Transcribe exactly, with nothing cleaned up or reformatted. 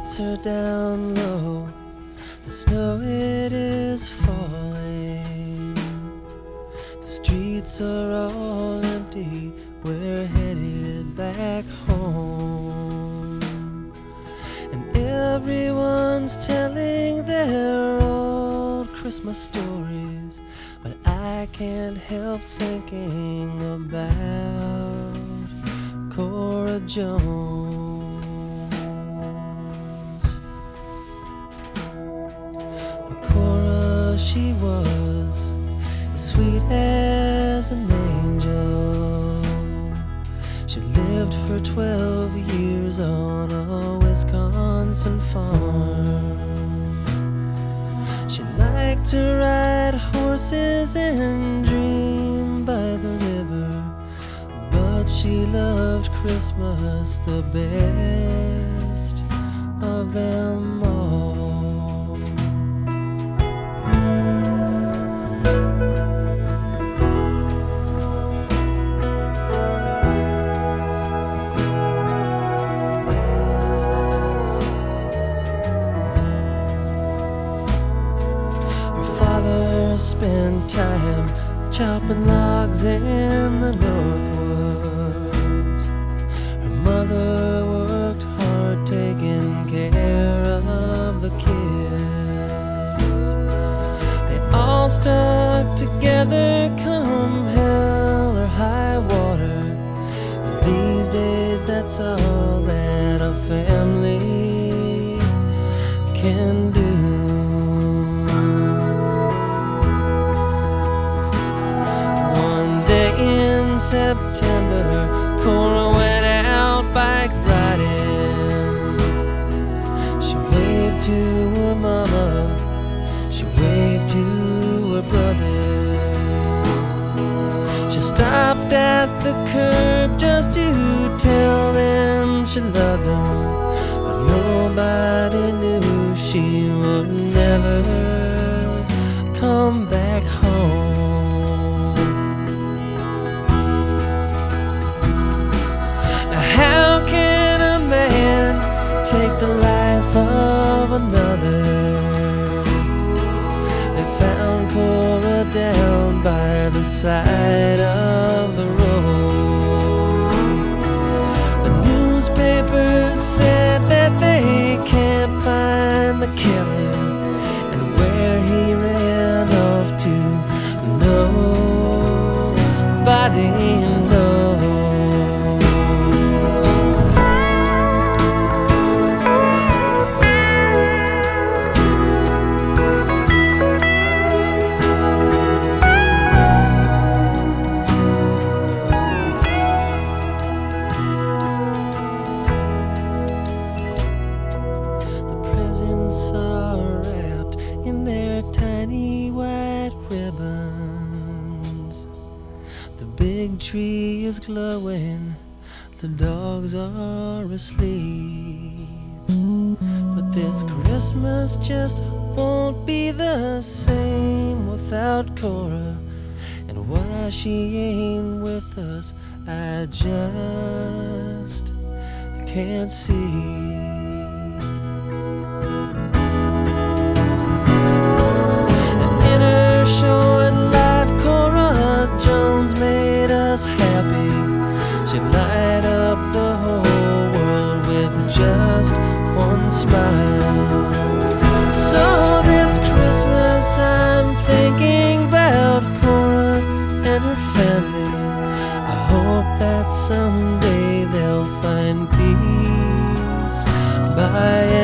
lights are down low, the snow it is falling, the streets are all empty, we're headed back home, and everyone's telling their old Christmas stories, but I can't help thinking about Cora Jones. Cora, she was as sweet as an angel. She lived for twelve years on a Wisconsin farm. She liked to ride horses and dream by the river, but she loved Christmas the best of them all. Spent time chopping logs in the North Woods. Her mother worked hard taking care of the kids. They all stuck together come hell or high water. These days that's all that a family can do. September, Cora went out bike riding. She waved to her mama, she waved to her brother. She stopped at the curb just to tell them she loved them, but nobody knew she would never come back home. How can a man take the life of another? They found Cora down by the side of the road. The newspapers said that they can't find the killer, and where he ran off to, nobody knows. Are wrapped in their tiny white ribbons. The big tree is glowing, the dogs are asleep. But this Christmas just won't be the same without Cora, and why she ain't with us I just can't see. Short life, Cora Jones made us happy. She'd light up the whole world with just one smile. So this Christmas I'm thinking about Cora and her family. I hope that someday they'll find peace by